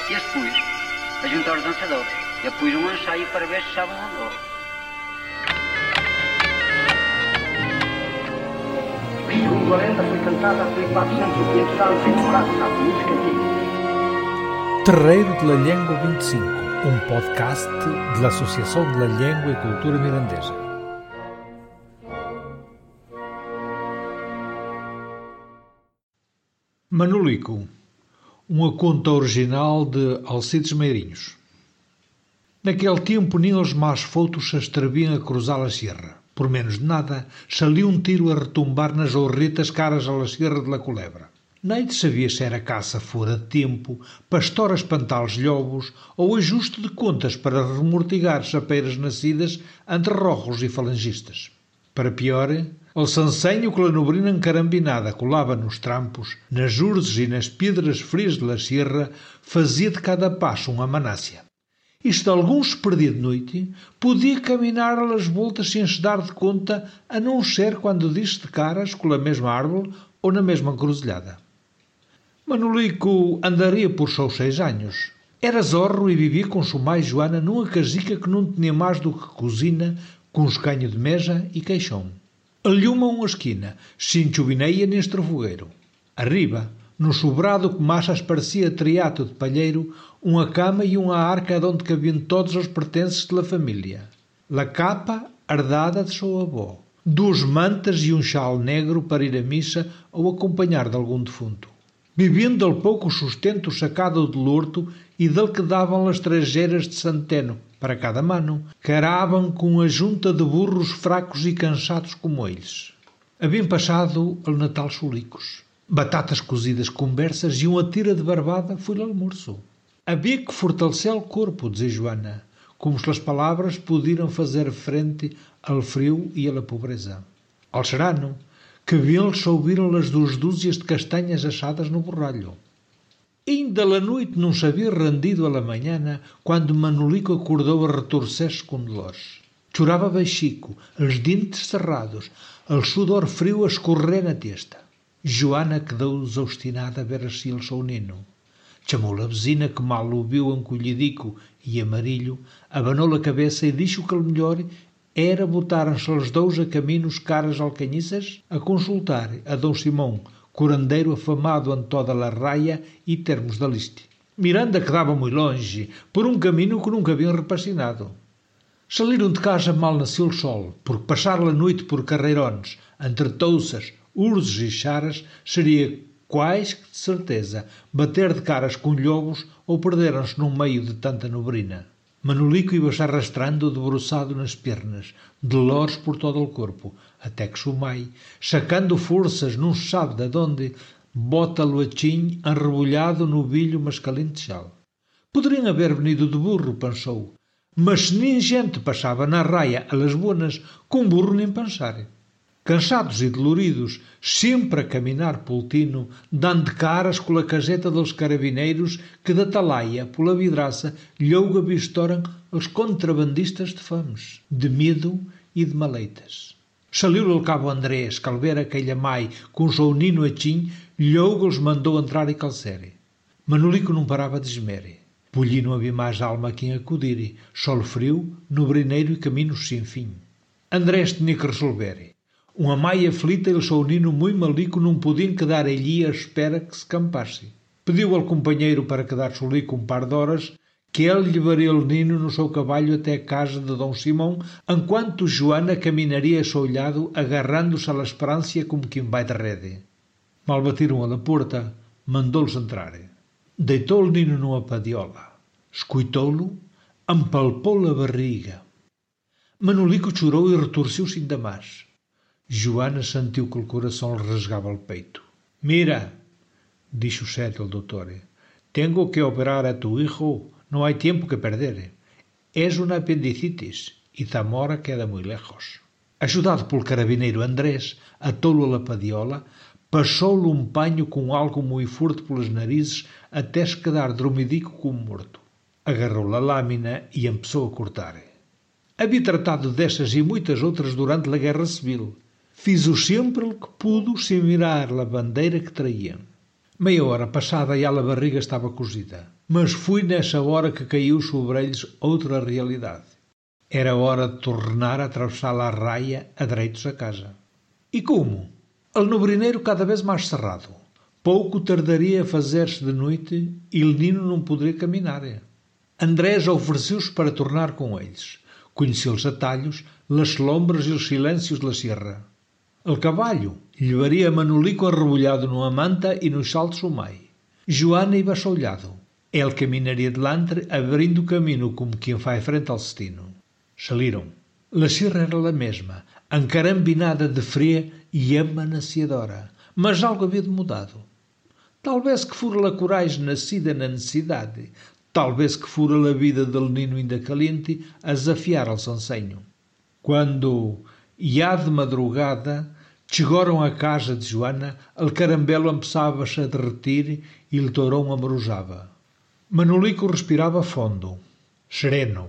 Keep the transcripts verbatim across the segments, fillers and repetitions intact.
E depois, a juntar os dançadores. E depois um ensaio para ver se estavam ou não. A segunda lenda foi cantada por quatrocentos ou quinhentos anos em Corado, na música antiga. Terreiro de la Llengua vinte e cinco, um podcast da Associação de la Llengua e Cultura Mirandesa. Manolico, uma conta original de Alcides Meirinhos. Naquele tempo nem os mais foutos se atreviam a cruzar a sierra. Por menos de nada, salia um tiro a retumbar nas horretas caras à Sierra de la Culebra. Neide sabia se era caça fora de tempo, pastor a espantar os lobos ou ajuste de contas para remortigar chapeiras nascidas entre rojos e falangistas. Para pior, o sansenho que a nobrina encarambinada colava nos trampos, nas urzes e nas pedras frias de la Sierra, fazia de cada passo uma manácia. Isto de alguns perdia de noite, podia caminhar às voltas sem se dar de conta, a não ser quando disse de caras com a mesma árvore ou na mesma encruzilhada. Manolico andaria por seus seis anos. Era zorro e vivia com sua mãe Joana numa casica que não tinha mais do que cozinha, com escanho de mesa e caixão. Ali uma uma esquina, sem chuvineia nem estrafogueiro. Arriba, no sobrado que massas parecia triato de palheiro, uma cama e uma arca onde cabiam todos os pertences da família. La capa herdada de sua avó, duas mantas e um chal negro para ir à missa ou acompanhar de algum defunto. Vivendo dele pouco sustento sacado de lorto e dele que davam as trejeiras de centeno para cada mano, caravam com a junta de burros fracos e cansados como eles. Haviam passado o Natal solicos. Batatas cozidas com bersas e uma tira de barbada foi o almoço. Havia que fortalecer o corpo, dizia Joana, como se as palavras pudieram fazer frente ao frio e à pobreza. Ao serano, que bem-lhes ouviram as duas dúzias de castanhas assadas no borralho. Ainda a noite não se havia rendido a la manhã, quando Manolico acordou a retorcer-se com dolores. Chorava baixico, os dentes cerrados, o sudor frio a escorrer na testa. Joana quedou exaustinada a ver assim o seu nino. Chamou a vizinha que mal o viu encolhidico e amarilho, abanou a cabeça e disse que o melhor era botarem-se os dois a caminhos caras alcanhiças a consultar a Dom Simão, curandeiro afamado em toda a raia e termos da liste. Miranda quedava muito longe, por um caminho que nunca haviam repassinado. Saíram de casa mal nasceu o sol, porque passar a noite por carreirões, entre touças, urzes e charas, seria quase que de certeza bater de caras com lobos ou perderam-se no meio de tanta nobrina. Manolico ia-se arrastando debruçado nas pernas, de lores por todo o corpo, até que Sumai, sacando forças não se sabe de onde, bota-lo achim enrebulhado no bilho mascalento de chal. Poderiam haver venido de burro, pensou, mas se nem gente passava na raia a las bonas, com burro nem pensar. Cansados e doloridos, sempre a caminar pelo tino, dando de caras com a caseta dos carabineiros que da talaia, pela vidraça, logo avistoram os contrabandistas de fames, de medo e de maleitas. Saiu o cabo Andrés, calvera aquela mãe, com o seu nino achim, logo os mandou entrar e calcere. Manolico não parava de esmere. Polhi não havia mais alma a quem acudir, sol frio, nobrineiro e caminhos sem fim. Andrés tinha que resolver. Uma mãe aflita e o seu nino muito malico não podiam quedar ali à espera que se campasse. Pediu ao companheiro para quedar solico um par de horas, que ele levaria o nino no seu cabalho até a casa de Dom Simão, enquanto Joana caminaria a seu lado, agarrando-se à esperança como quem vai de rede. Mal batiram a la porta, mandou-los entrar. Deitou o nino numa padiola, escutou-lo, empalpou-lhe a barriga. Manolico chorou e retorceu-se ainda mais. Joana sentiu que o coração lhe rasgava o peito. «Mira», disse o sério doutor, «tenho que operar a tu hijo, não há tempo que perder. És uma apendicitis e Zamora queda muito lejos». Ajudado pelo carabineiro Andrés, atou-lo a padiola, passou-lhe um panho com algo muito forte pelas narizes até se quedar dromidico como morto. Agarrou-lhe a lâmina e começou a cortar. Havia tratado dessas e muitas outras durante a Guerra Civil. Fiz-o sempre o que pudo sem mirar a bandeira que traíam. Meia hora passada e a barriga estava cozida. Mas foi nessa hora que caiu sobre eles outra realidade. Era hora de tornar a atravessar a raia a direitos a casa. E como? O nobrineiro cada vez mais cerrado. Pouco tardaria a fazer-se de noite e Lenino não poderia caminhar. Andrés ofereceu-se para tornar com eles. Conheceu os atalhos, as lombras e os silêncios da sierra. O cavalo levaria Manolico arrebulhado numa manta e nos saltos ao meio. Joana ia solhado. Ele caminaria delante, abrindo o caminho como quem faz frente ao destino. Saíram. A sierra era a mesma, encarambinada de fria e emanaciadora, mas algo havia de mudado. Talvez que fora a coragem nascida na necessidade, talvez que fora a vida de Lenino ainda caliente a desafiar ao sansenho. Quando, já de madrugada, chegaram à casa de Joana, o carambelo começava-se a derreter e o tourão amarujava. Manolico respirava fundo, sereno.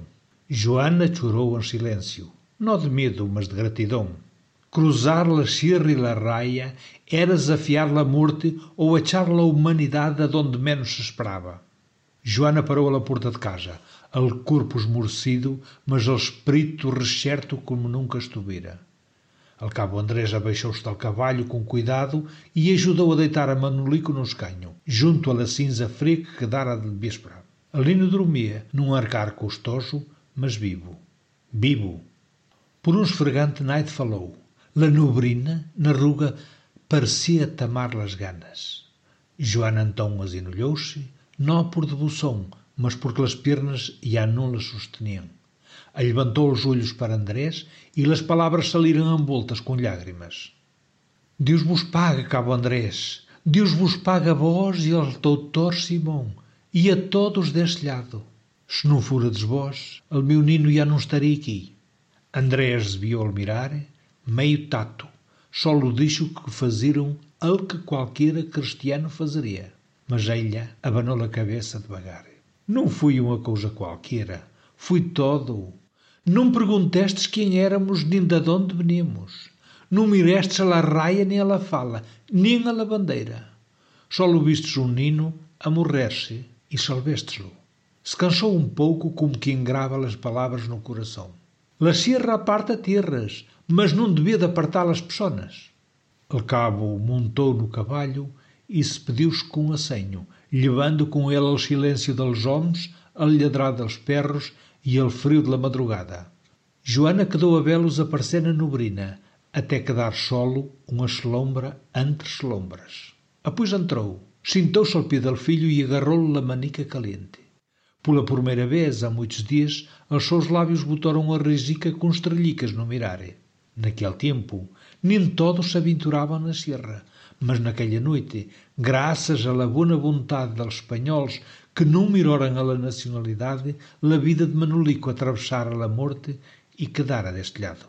Joana chorou em silêncio, não de medo, mas de gratidão. Cruzar a sierra e a raia era desafiar a morte ou achar a humanidade aonde menos se esperava. Joana parou à porta de casa, o corpo esmorecido, mas o espírito recerto como nunca estivera. Al cabo Andrés abaixou-se do cavalo com cuidado e ajudou a deitar a Manolico no escanho, junto à cinza fria que quedara de véspera. Alino dormia, num arcar custoso, mas vivo. Vivo. Por um esfregante Naide falou. La nobrina, na ruga, parecia tamar las ganas. Joana então azinolhou-se, não por devoção, mas porque as pernas já não las sosteniam. Levantou os olhos para Andrés e as palavras saíram envoltas com lágrimas. Deus vos paga, cabo Andrés. Deus vos paga a vós e ao doutor Simão e a todos deste lado. Se não fôrades vós, o meu nino já não estaria aqui. Andrés desviou-o mirar, meio tato, só lhe disse que faziam o que qualquer cristiano fazeria. Mas ela abanou a cabeça devagar. Não foi uma coisa qualquer, foi todo. Não perguntastes quem éramos nem de onde veníamos. Não mirestes a la raia nem a la fala, nem a la bandeira. Só lhe vistes um nino a morrer-se e salvestes-lo. Se cansou um pouco como quem grava as palavras no coração. La sierra aparta terras, mas não devia de apartar as pessoas. O cabo montou no cavalo e despediu-se com assenho, levando com ele o silêncio dos homens, a ladrar dos perros e o frio da madrugada. Joana quedou a vê-los aparecer na nobrina, até quedar solo uma sombra entre sombras. Após entrou, sentou-se ao pé do filho e agarrou-lhe a manica caliente. Pela primeira vez, há muitos dias, os seus lábios botaram a risica com estrelhicas no mirar. Naquele tempo, nem todos se aventuravam na sierra, mas naquela noite, graças à boa vontade dos espanhóis que não miraram a nacionalidade, a vida de Manolico atravessara a morte e quedara deste lado.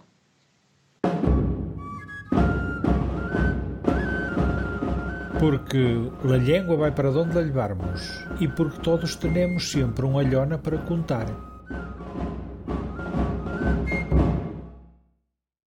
Porque a língua vai para onde a levarmos e porque todos temos sempre uma olhona para contar.